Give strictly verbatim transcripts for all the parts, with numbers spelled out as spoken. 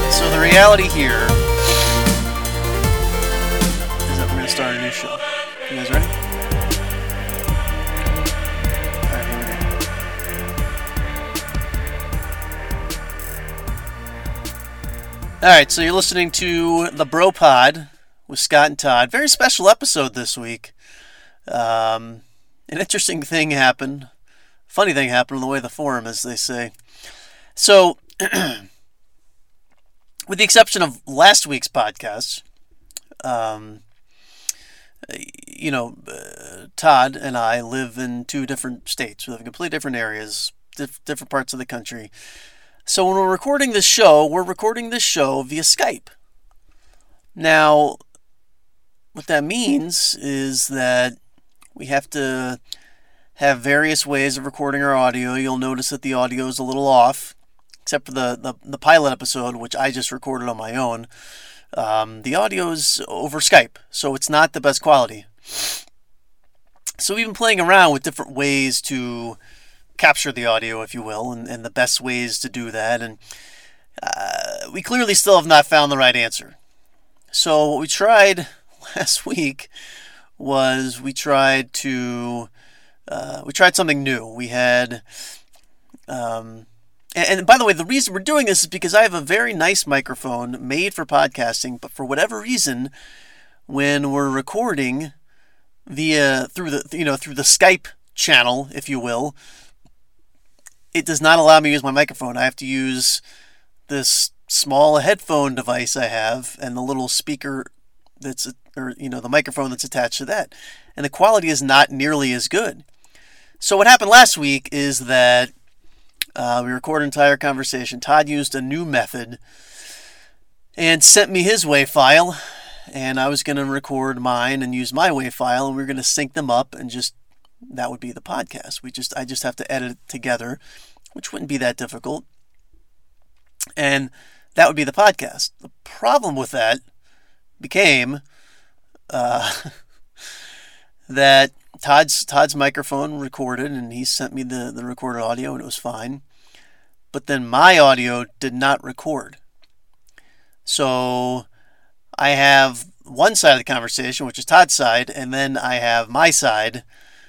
So the reality here is that we're going to start a new show. You guys ready? Alright, here we go. Alright, so you're listening to The Bro Pod with Scott and Todd. Very special episode this week. Um, an interesting thing happened. Funny thing happened on the way to the forum, as they say. So, with the exception of last week's podcast, um, you know, uh, Todd and I live in two different states. We live in completely different areas, diff- different parts of the country. So when we're recording this show, we're recording this show via Skype. Now, what that means is that we have to have various ways of recording our audio. You'll notice that the audio is a little off, except for the, the, the pilot episode, which I just recorded on my own. Um, the audio is over Skype, so it's not the best quality. So we've been playing around with different ways to capture the audio, if you will, and, and the best ways to do that. And uh, we clearly still have not found the right answer. So what we tried last week was we tried to uh, we tried something new. We had um, And, and by the way, the reason we're doing this is because I have a very nice microphone made for podcasting, but for whatever reason, when we're recording via through the you know through the Skype channel, if you will, it does not allow me to use my microphone. I have to use this small headphone device I have and the little speaker that's or you know the microphone that's attached to that, and the quality is not nearly as good. So what happened last week is that Uh, we recorded an entire conversation. Todd used a new method and sent me his WAV file, and I was going to record mine and use my WAV file, and we were going to sync them up, and just that would be the podcast. We just I just have to edit it together, which wouldn't be that difficult, and that would be the podcast. The problem with that became uh, that Todd's Todd's microphone recorded, and he sent me the, the recorded audio, and it was fine. But then my audio did not record. So I have one side of the conversation, which is Todd's side, and then I have my side,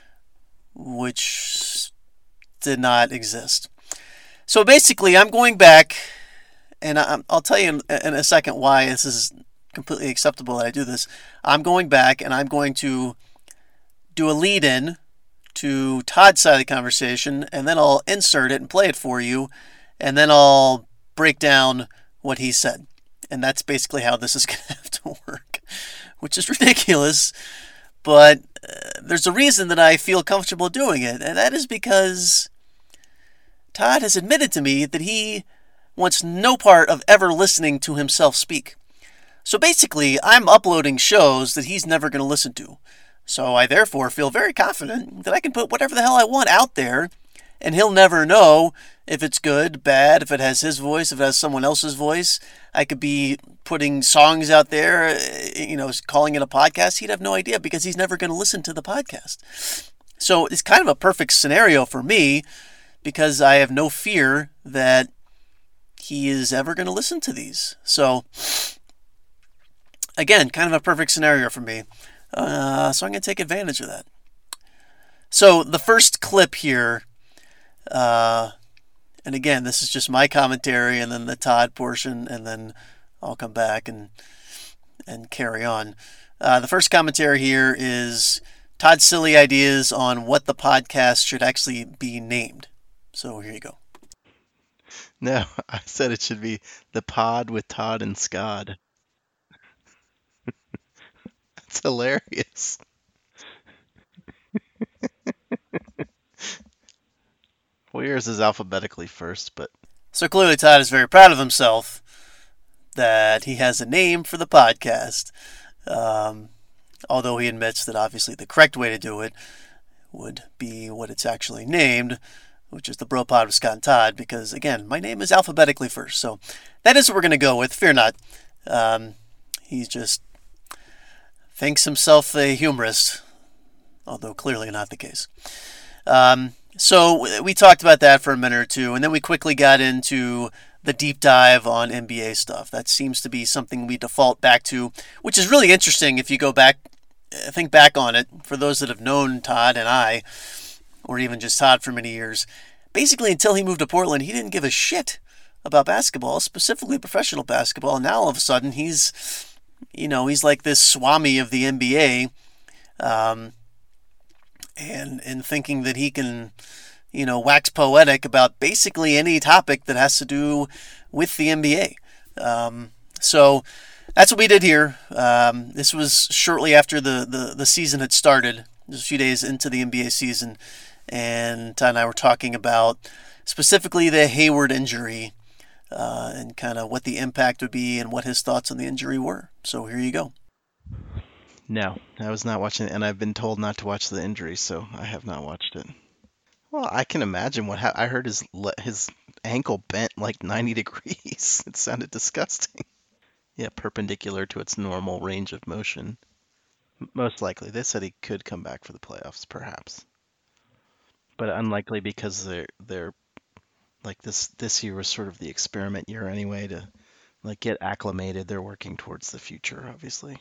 which did not exist. So basically, I'm going back, and I'll tell you in a second why this is completely acceptable that I do this. I'm going back, and I'm going to do a lead-in to Todd's side of the conversation, and then I'll insert it and play it for you, and then I'll break down what he said. And that's basically how this is going to have to work, which is ridiculous, but uh, there's a reason that I feel comfortable doing it, and that is because Todd has admitted to me that he wants no part of ever listening to himself speak. So basically, I'm uploading shows that he's never going to listen to. So I therefore feel very confident that I can put whatever the hell I want out there, and he'll never know if it's good, bad, if it has his voice, if it has someone else's voice. I could be putting songs out there, you know, calling it a podcast. He'd have no idea because he's never going to listen to the podcast. So it's kind of a perfect scenario for me because I have no fear that he is ever going to listen to these. So again, kind of a perfect scenario for me. Uh, so I'm going to take advantage of that. So the first clip here, uh, and again, this is just my commentary and then the Todd portion, and then I'll come back and and carry on. Uh, the first commentary here is Todd's silly ideas on what the podcast should actually be named. So here you go. No, I said it should be The Pod with Todd and Scott. It's hilarious. Well, yours is alphabetically first, but... So clearly Todd is very proud of himself that he has a name for the podcast. Um, although he admits that obviously the correct way to do it would be what it's actually named, which is the Bro Pod with Scott and Todd, because, again, my name is alphabetically first. So that is what we're going to go with. Fear not. Um, he's just... thinks himself a humorist, although clearly not the case. Um, so we talked about that for a minute or two, and then we quickly got into the deep dive on N B A stuff. That seems to be something we default back to, which is really interesting if you go back, think back on it. For those that have known Todd and I, or even just Todd for many years, basically until he moved to Portland, he didn't give a shit about basketball, specifically professional basketball. And now all of a sudden he's, you know, he's like this Swami of the N B A, um, and and thinking that he can, you know, wax poetic about basically any topic that has to do with the N B A. Um, so that's what we did here. Um, this was shortly after the, the, the season had started, just a few days into the N B A season, and Todd and I were talking about specifically the Hayward injury, uh, and kind of what the impact would be and what his thoughts on the injury were. So here you go. No, I was not watching it, and I've been told not to watch the injury, so I have not watched it. Well, I can imagine what ha- I heard his le- his ankle bent like ninety degrees. It sounded disgusting. Yeah, perpendicular to its normal range of motion. M- Most likely, they said he could come back for the playoffs, perhaps, but unlikely because they're they're like this this year was sort of the experiment year anyway to like get acclimated. They're working towards the future, obviously.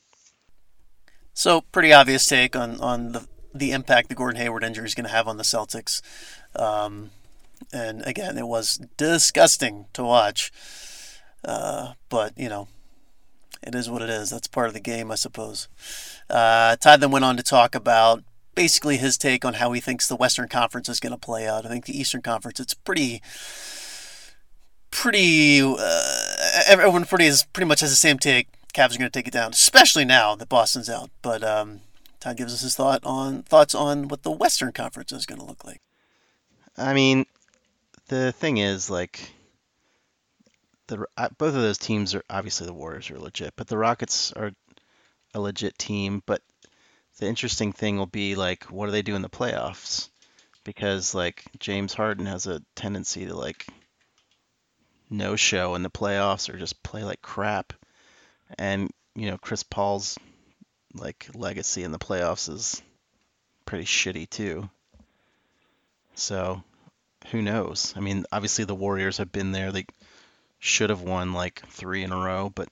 So pretty obvious take on, on the the impact the Gordon Hayward injury is going to have on the Celtics. Um, and again, it was disgusting to watch. Uh, but, you know, it is what it is. That's part of the game, I suppose. Uh, Todd then went on to talk about basically his take on how he thinks the Western Conference is going to play out. I think the Eastern Conference, it's pretty, pretty, uh, everyone pretty is pretty much has the same take. Cavs are going to take it down, especially now that Boston's out. But um, Todd gives us his thought on thoughts on what the Western Conference is going to look like. I mean, the thing is, like, the uh, both of those teams are obviously the Warriors are legit, but the Rockets are a legit team. But the interesting thing will be like, what do they do in the playoffs? Because like James Harden has a tendency to like no show in the playoffs or just play like crap, and you know Chris Paul's like legacy in the playoffs is pretty shitty too. So who knows? I mean, obviously the Warriors have been there. They should have won like three in a row, but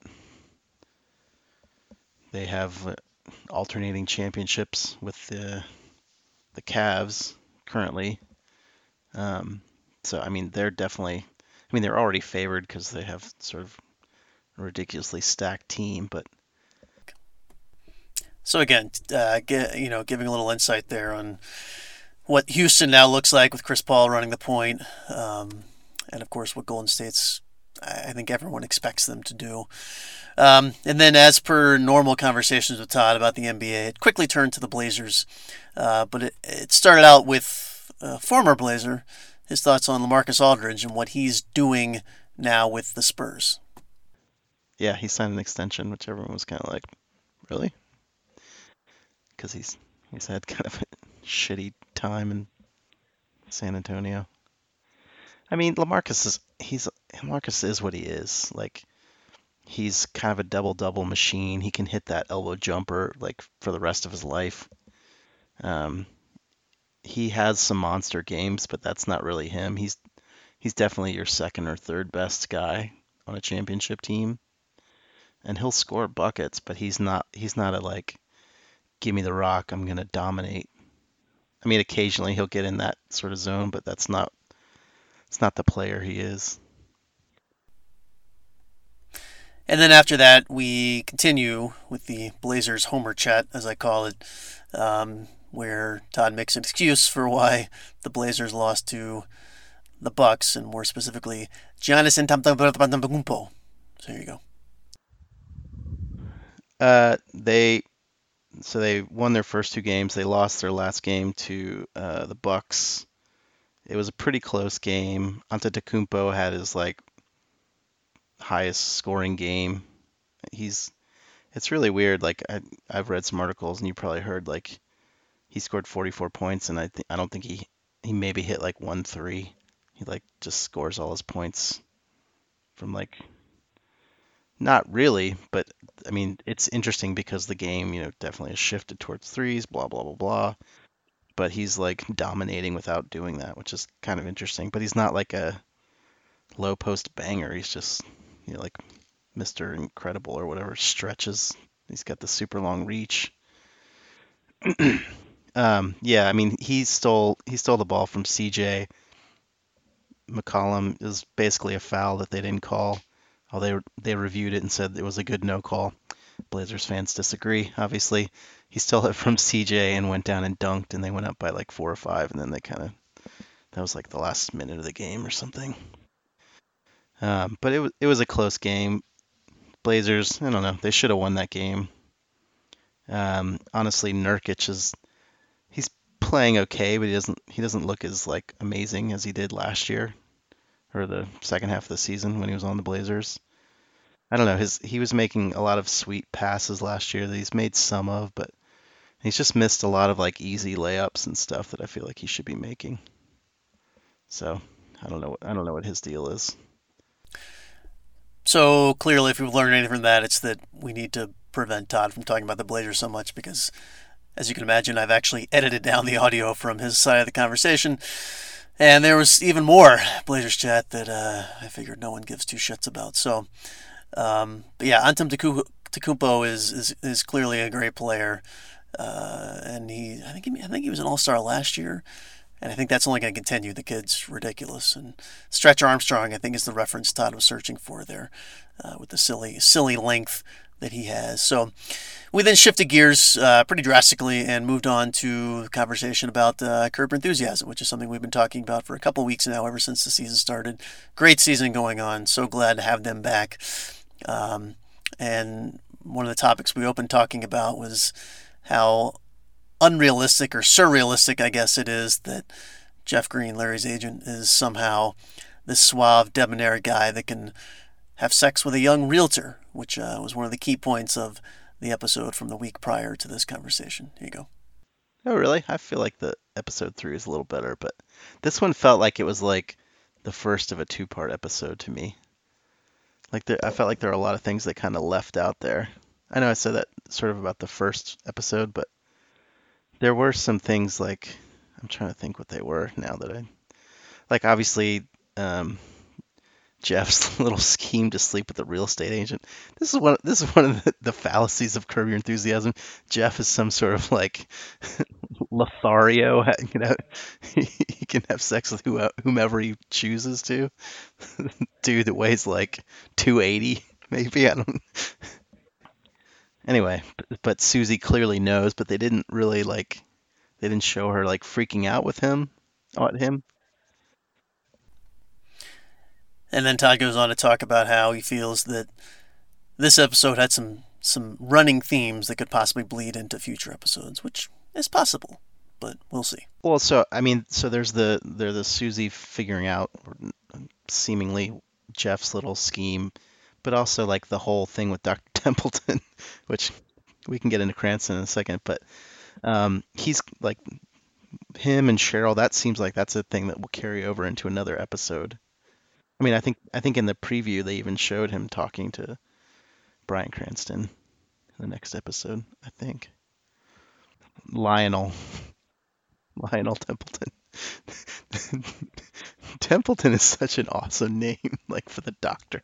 they have uh, alternating championships with the the Cavs currently. Um, so I mean, they're definitely. I mean, they're already favored because they have sort of a ridiculously stacked team, but So again, uh, get, you know, giving a little insight there on what Houston now looks like with Chris Paul running the point, um, and of course what Golden State's, I think everyone expects them to do. Um, and then, as per normal conversations with Todd about the N B A, it quickly turned to the Blazers, uh, but it, it started out with a former Blazer, his thoughts on LaMarcus Aldridge and what he's doing now with the Spurs. yeah, he signed an extension, which everyone was kind of like, really? Because he's he's had kind of a shitty time in San Antonio. I mean, LaMarcus is he's LaMarcus is what he is. Like he's kind of a double double machine. He can hit that elbow jumper like for the rest of his life. Um, he has some monster games, but that's not really him. He's he's definitely your second or third best guy on a championship team, and he'll score buckets, but he's not he's not a like give me the rock, I'm gonna dominate. I mean, occasionally he'll get in that sort of zone, but that's not it's not the player he is. And then after that, we continue with the Blazers Homer chat, as I call it, um, where Todd makes an excuse for why the Blazers lost to the Bucks, and more specifically, Giannis Antetokounmpo. So here you go. Uh, they so they won their first two games. They lost their last game to uh, the Bucks. It was a pretty close game. Antetokounmpo had his like highest scoring game. He's it's really weird. Like I I've read some articles and you probably heard like he scored forty-four points and I think I don't think he he maybe hit like one three. He like just scores all his points from like not really, but I mean it's interesting because the game, you know, definitely has shifted towards threes, blah blah blah blah. But he's like dominating without doing that, which is kind of interesting. But he's not like a low post banger. He's just, you know, like Mister Incredible or whatever, stretches. He's got the super long reach. Um, yeah, I mean, he stole he stole the ball from C J McCollum. Is basically a foul that they didn't call. Oh, they they reviewed it and said it was a good no call. Blazers fans disagree, obviously. He stole it from C J and went down and dunked, and they went up by like four or five, and then they kind of that was like the last minute of the game or something. Um, but it was it was a close game. Blazers, I don't know, they should have won that game. Um, honestly, Nurkic is he's playing okay, but he doesn't he doesn't look as like amazing as he did last year or the second half of the season when he was on the Blazers. I don't know, his he was making a lot of sweet passes last year that he's made some of, but he's just missed a lot of like easy layups and stuff that I feel like he should be making. So I don't know what I don't know what his deal is. So clearly, if we've learned anything from that, it's that we need to prevent Todd from talking about the Blazers so much because, as you can imagine, I've actually edited down the audio from his side of the conversation. And there was even more Blazers chat that uh, I figured no one gives two shits about. So, um, but yeah, Antetokounmpo is, is is clearly a great player, uh, and he I think he, I think he was an All Star last year, and I think that's only going to continue. The kid's ridiculous, and Stretch Armstrong I think is the reference Todd was searching for there, uh, with the silly silly length that he has. So we then shifted gears uh, pretty drastically and moved on to a conversation about uh, Curb Your Enthusiasm, which is something we've been talking about for a couple of weeks now, ever since the season started. Great season going on. So glad to have them back. Um, and one of the topics we opened talking about was how unrealistic or surrealistic, I guess it is, that Jeff Green, Larry's agent, is somehow this suave, debonair guy that can have sex with a young realtor, which uh, was one of the key points of the episode from the week prior to this conversation. Here you go. Oh, really? I feel like the episode three is a little better, but this one felt like it was like the first of a two-part episode to me. Like there, I felt like there are a lot of things that kind of left out there. I know I said that sort of about the first episode, but there were some things like I'm trying to think what they were now that I like obviously um, Jeff's little scheme to sleep with the real estate agent. This is one. This is one of the, the fallacies of Curb Your Enthusiasm. Jeff is some sort of like Lothario. You know, he can have sex with who, whomever he chooses to. Dude that weighs like two eighty, maybe. I don't. Anyway, but, but Susie clearly knows, but they didn't really like. They didn't show her like freaking out with him, at him. And then Todd goes on to talk about how he feels that this episode had some some running themes that could possibly bleed into future episodes, which is possible, but we'll see. Well, so I mean, so there's the there's the Susie figuring out seemingly Jeff's little scheme, but also like the whole thing with Doctor Templeton, which we can get into Cranston in a second, but um, he's like him and Cheryl. That seems like that's a thing that will carry over into another episode. I mean, I think I think in the preview they even showed him talking to Bryan Cranston in the next episode, I think. Lionel. Lionel Templeton. Templeton is such an awesome name, like for the doctor.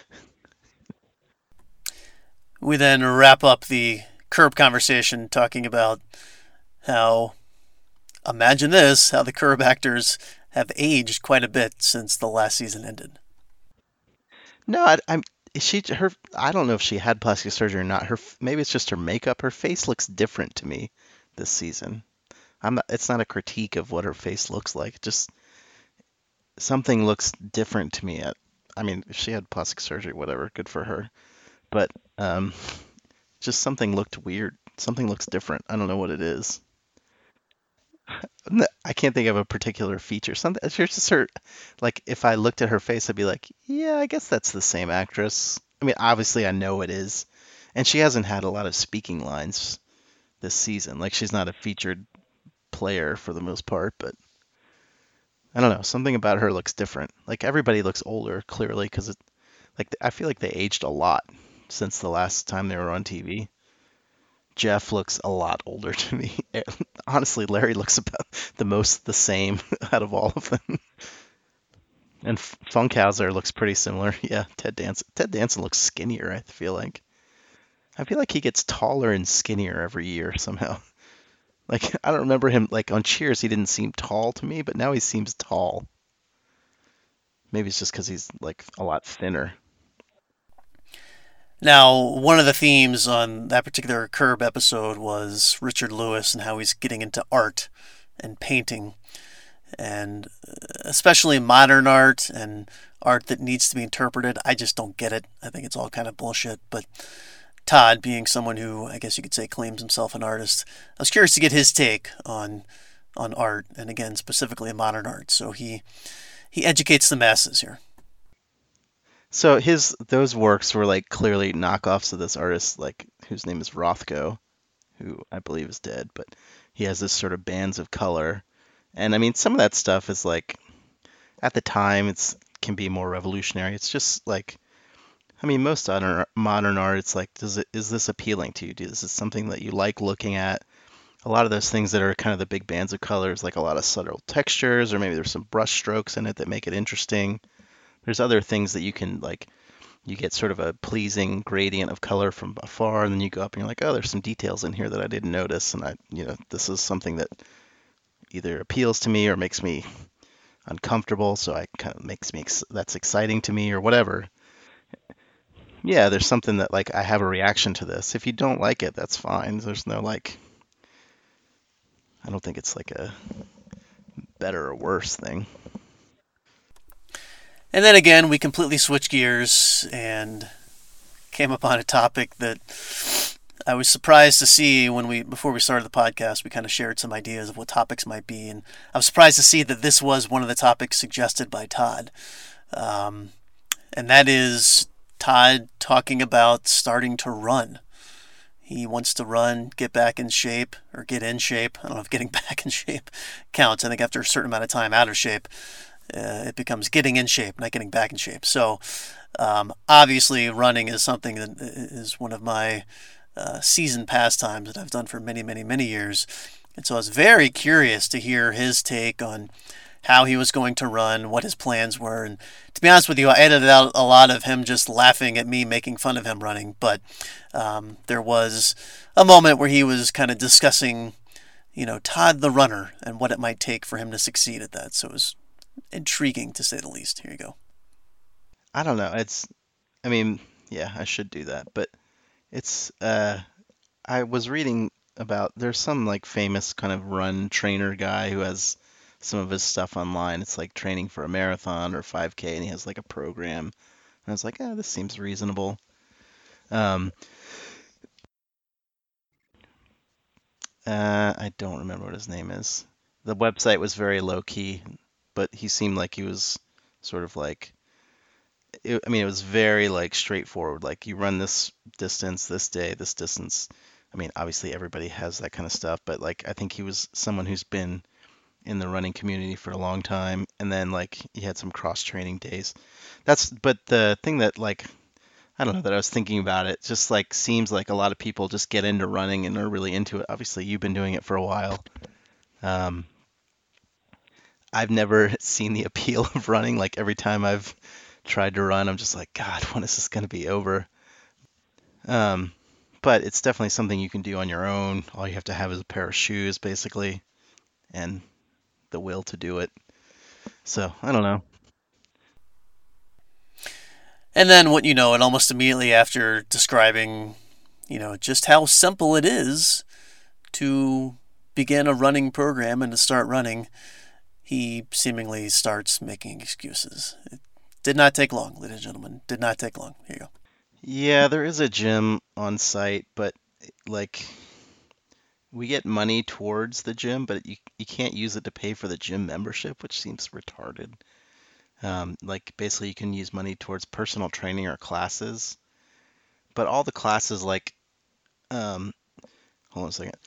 We then wrap up the Curb conversation talking about how, imagine this, how the Curb actors have aged quite a bit since the last season ended. No, I, I'm she her I don't know if she had plastic surgery or not. Her maybe it's just her makeup. Her face looks different to me this season. I'm not, it's not a critique of what her face looks like. Just something looks different to me. I mean, if she had plastic surgery, whatever, good for her. But um, just something looked weird. Something looks different. I don't know what it is. I can't think of a particular feature. Something it's just her, like if I looked at her face, I'd be like, yeah, I guess that's the same actress. I mean, obviously I know it is, and she hasn't had a lot of speaking lines this season. Like she's not a featured player for the most part, but I don't know. Something about her looks different. Like everybody looks older, clearly, because it, like I feel like they aged a lot since the last time they were on T V. Jeff looks a lot older to me. Honestly, Larry looks about the most the same out of all of them. And F- Funkhauser looks pretty similar. Yeah, Ted Danson. Ted Danson looks skinnier, I feel like. I feel like he gets taller and skinnier every year somehow. Like I don't remember him like on Cheers he didn't seem tall to me, but now he seems tall. Maybe it's just because he's like a lot thinner. Now, one of the themes on that particular Curb episode was Richard Lewis and how he's getting into art and painting, and uh, especially modern art and art that needs to be interpreted. I just don't get it. I think it's all kind of bullshit. But Todd, being someone who I guess you could say claims himself an artist, I was curious to get his take on on art, and again specifically modern art. So he he educates the masses here. So his those works were like clearly knockoffs of this artist like whose name is Rothko, who I believe is dead, but he has this sort of bands of color. And I mean some of that stuff is like at the time it's can be more revolutionary. It's just like I mean most modern modern art it's like does it is this appealing to you? Is this something that you like looking at? A lot of those things that are kind of the big bands of colors, like a lot of subtle textures, or maybe there's some brush strokes in it that make it interesting. There's other things that you can like you get sort of a pleasing gradient of color from afar, and then you go up and you're like, oh, there's some details in here that I didn't notice, and I, you know, this is something that either appeals to me or makes me uncomfortable, so I kind of makes me ex- that's exciting to me or whatever. Yeah, there's something that like I have a reaction to this. If you don't like it, that's fine. There's no like, I don't think it's like a better or worse thing. And then again, we completely switched gears and came upon a topic that I was surprised to see when we before we started the podcast. We kind of shared some ideas of what topics might be, and I was surprised to see that this was one of the topics suggested by Todd, um, and that is Todd talking about starting to run. He wants to run, get back in shape, or get in shape. I don't know if getting back in shape counts. I think after a certain amount of time out of shape, uh, it becomes getting in shape, not getting back in shape. So, um, obviously, running is something that is one of my uh, season pastimes that I've done for many, many, many years. And so I was very curious to hear his take on how he was going to run, what his plans were. And to be honest with you, I edited out a lot of him just laughing at me making fun of him running. But um, there was a moment where he was kind of discussing, you know, Todd the runner and what it might take for him to succeed at that. So it was intriguing to say the least. Here you go. I don't know. It's, I mean, yeah, I should do that, but it's, uh, I was reading about there's some like famous kind of run trainer guy who has some of his stuff online. It's like training for a marathon or five K, and he has like a program. And I was like, ah, this seems reasonable. Um, uh, I don't remember what his name is. The website was very low key, but he seemed like he was sort of like, it, I mean, it was very like straightforward. Like you run this distance this day, this distance. I mean, obviously everybody has that kind of stuff, but like I think he was someone who's been in the running community for a long time, and then like he had some cross training days. That's but the thing that like I don't know that I was thinking about it just like seems like a lot of people just get into running and are really into it. Obviously, you've been doing it for a while. Um, I've never seen the appeal of running. Like every time I've tried to run, I'm just like, God, when is this going to be over? Um, but it's definitely something you can do on your own. All you have to have is a pair of shoes, basically, and the will to do it. So I don't know. And then, what you know, and almost immediately after describing, you know, just how simple it is to begin a running program and to start running, he seemingly starts making excuses. It did not take long, ladies and gentlemen. Did not take long. Here you go. Yeah, there is a gym on site, but like we get money towards the gym, but you you can't use it to pay for the gym membership, which seems retarded. Um, like basically you can use money towards personal training or classes, but all the classes like um, hold on a second.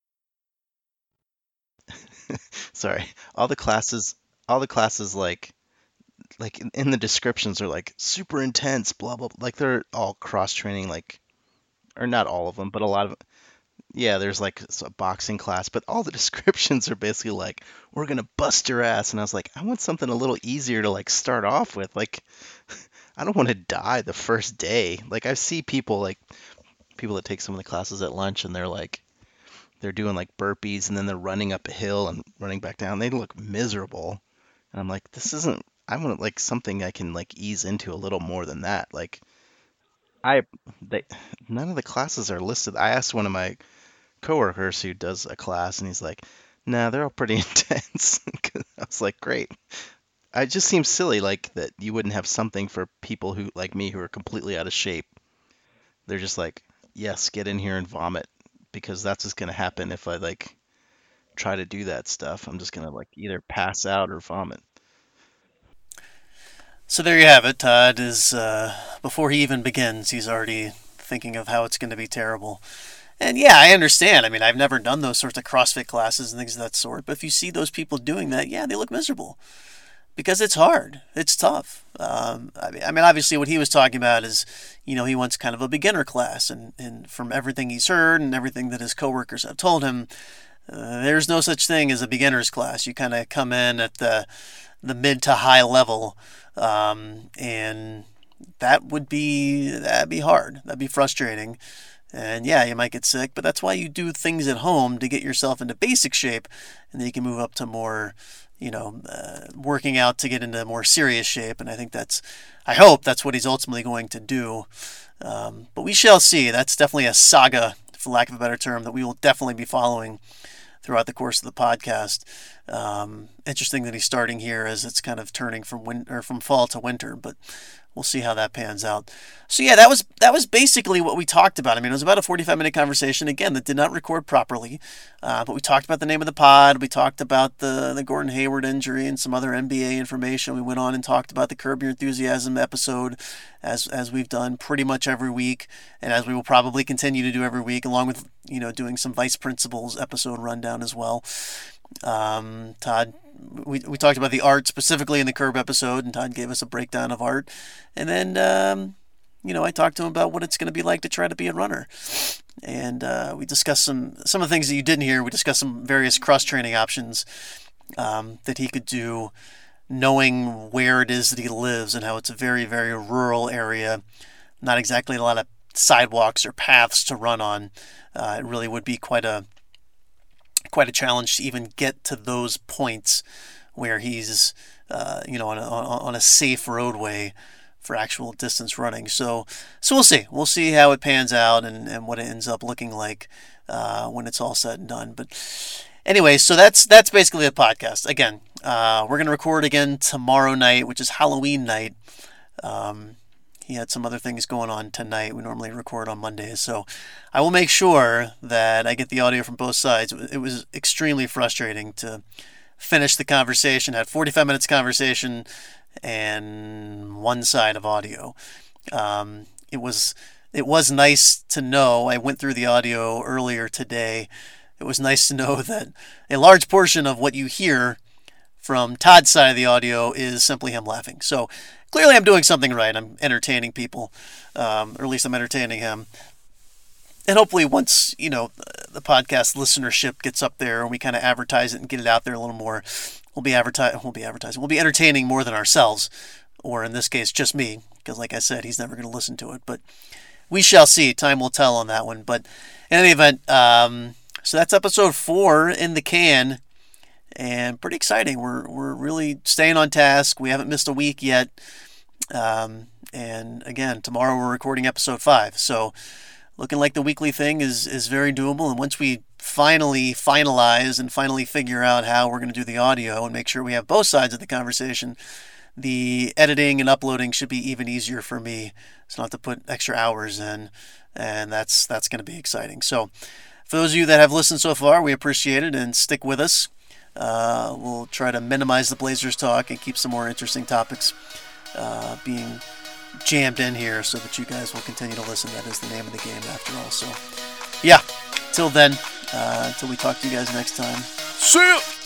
Sorry. All the classes all the classes like like in, in the descriptions are like super intense, blah blah. Like they're all cross training, like or not all of them, but a lot of yeah, there's like a boxing class, but all the descriptions are basically like, we're gonna bust your ass. And I was like, I want something a little easier to like start off with. Like, I don't want to die the first day. Like, I see people like people that take some of the classes at lunch and they're like, they're doing like burpees and then they're running up a hill and running back down. They look miserable. And I'm like, this isn't, I want like something I can like ease into a little more than that. Like, I, they, none of the classes are listed. I asked one of my coworkers who does a class, and he's like, "Nah, they're all pretty intense." I was like, "Great." It just seems silly, like that you wouldn't have something for people who, like me, who are completely out of shape. They're just like, "Yes, get in here and vomit," because that's what's gonna happen if I like try to do that stuff. I'm just gonna like either pass out or vomit. So there you have it. Todd is, uh, before he even begins, he's already thinking of how it's going to be terrible. And yeah, I understand. I mean, I've never done those sorts of CrossFit classes and things of that sort. But if you see those people doing that, yeah, they look miserable because it's hard. It's tough. Um, I mean, I mean, obviously, what he was talking about is, you know, he wants kind of a beginner class, and, and from everything he's heard and everything that his coworkers have told him, uh, there's no such thing as a beginner's class. You kind of come in at the the mid to high level, um, and that would be that'd be hard. That'd be frustrating. And yeah, you might get sick, but that's why you do things at home to get yourself into basic shape, and then you can move up to more, you know, uh, working out to get into more serious shape. And I think that's, I hope that's what he's ultimately going to do. Um, but we shall see. That's definitely a saga, for lack of a better term, that we will definitely be following throughout the course of the podcast. Um, interesting that he's starting here as it's kind of turning from win- or from fall to winter, but we'll see how that pans out. So yeah, that was that was basically what we talked about. I mean, it was about a forty-five minute conversation, again, that did not record properly, uh, but we talked about the name of the pod, we talked about the, the Gordon Hayward injury and some other N B A information. We went on and talked about the Curb Your Enthusiasm episode, as as we've done pretty much every week, and as we will probably continue to do every week, along with, you know, doing some Vice Principals episode rundown as well. Um, Todd, we we talked about the art specifically in the Curb episode, and Todd gave us a breakdown of art. And then, um, you know, I talked to him about what it's going to be like to try to be a runner. And uh, we discussed some, some of the things that you didn't hear. We discussed some various cross-training options um, that he could do, knowing where it is that he lives and how it's a very, very rural area. Not exactly a lot of sidewalks or paths to run on. Uh, it really would be quite a quite a challenge to even get to those points where he's, uh, you know, on a, on a safe roadway for actual distance running. So, so we'll see. We'll see how it pans out and, and what it ends up looking like uh, when it's all said and done. But anyway, so that's that's basically the podcast. Again, uh, we're going to record again tomorrow night, which is Halloween night. Um, He had some other things going on tonight. We normally record on Mondays, so I will make sure that I get the audio from both sides. It was extremely frustrating to finish the conversation, had forty-five minutes conversation, and one side of audio. Um, it was it was nice to know. I went through the audio earlier today. It was nice to know that a large portion of what you hear from Todd's side of the audio is simply him laughing. So clearly I'm doing something right. I'm entertaining people, um, or at least I'm entertaining him. And hopefully once, you know, the podcast listenership gets up there and we kind of advertise it and get it out there a little more, we'll be advertising, we'll be advertising, we'll be entertaining more than ourselves, or in this case, just me, because like I said, he's never going to listen to it. But we shall see. Time will tell on that one. But in any event, um, so that's episode four in the can. And pretty exciting. We're we're really staying on task. We haven't missed a week yet. Um, and again, tomorrow we're recording episode five. So looking like the weekly thing is, is very doable. And once we finally finalize and finally figure out how we're going to do the audio and make sure we have both sides of the conversation, the editing and uploading should be even easier for me. So not to put extra hours in. And that's that's going to be exciting. So for those of you that have listened so far, we appreciate it, and stick with us. Uh, we'll try to minimize the Blazers talk and keep some more interesting topics uh, being jammed in here so that you guys will continue to listen. That is the name of the game after all. So, yeah, till then, uh, until we talk to you guys next time. See ya!